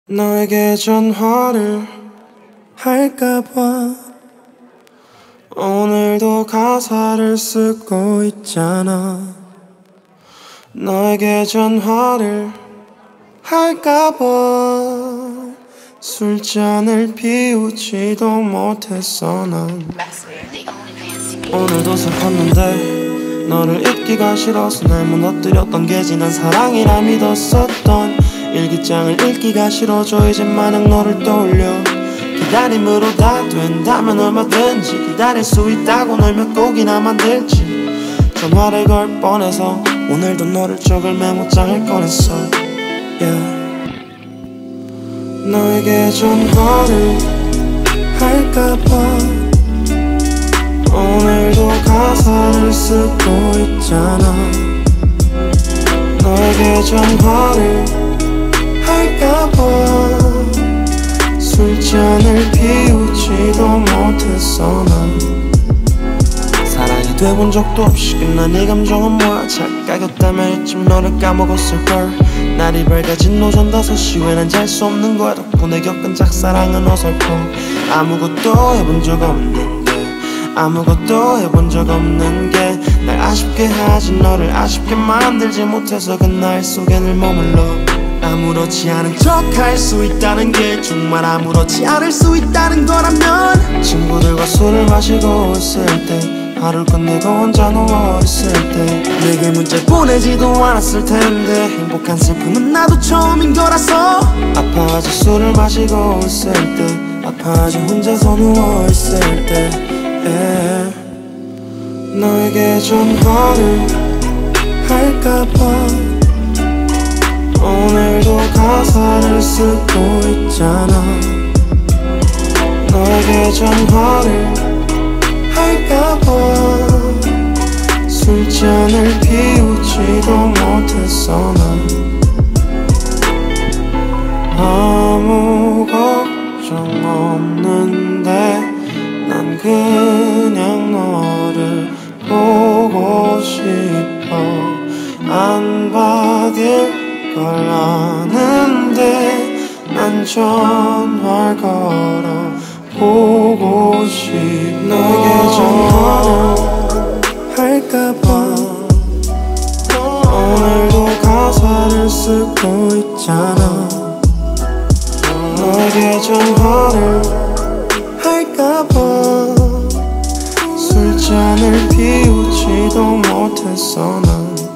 너에게 전화를 할까봐 오늘도 가사를 쓰고 있잖아. 너에게 전화를 할까봐 술잔을 비우지도 못했어. 난 오늘도 슬펐는데 너를 잊기가 싫어서 날 무너뜨렸던 게 지난 사랑이라 믿었었던 일기장을 읽기가 싫어져 이제 마냥 너를 떠올려. 기다림으로 다 된다면 얼마든지 기다릴 수 있다고 널 몇 곡이나 만들지. 전화를 걸 뻔해서 오늘도 너를 적을 메모장을 꺼냈어. yeah. 너에게 전화를 할까봐 오늘도 가사를 쓰고 있잖아. 너에게 전화를 할까봐 술잔을 비우지도 못했어. 난 사랑이 돼본 적도 없이 끝난 이 감정은 뭐야. 착각이었다면 이쯤 너를 까먹었을걸. 날이 밝아진 오전 5시 왜 난 잘 수 없는 거야. 덕분에 겪은 짝사랑은 어설퍼. 아무것도 해본 적 없는데 아무것도 해본 적 없는 게 날 아쉽게 하지 너를 아쉽게 만들지 못해서 그 날 속에 늘 머물러. 아무렇지 않은 척 할 수 있다는 게 정말 아무렇지 않을 수 있다는 거라면 친구들과 술을 마시고 있을 때 하루를 끝내고 혼자 누워있을 때 내게 문자 보내지도 않았을 텐데 행복한 슬픔은 나도 처음인 거라서 아파하지 술을 마시고 있을 때 아파하지 혼자서 누워있을 때 너에게 전화를 할까봐 오늘도 가사를 쓰고 있잖아. 너에게 전화를 할까봐 술잔을 비우지도 못했어. 난 아무 걱정 없는데 난 그냥 너를 보고 싶어. 안 받을 걸 아는데 난 전화를 걸어 보고 싶어. 너에게 전화를 할까봐 오늘도 가사를 쓰고 있잖아. 너에게 전화를 할까봐 술잔을 비우지도 못했어. 난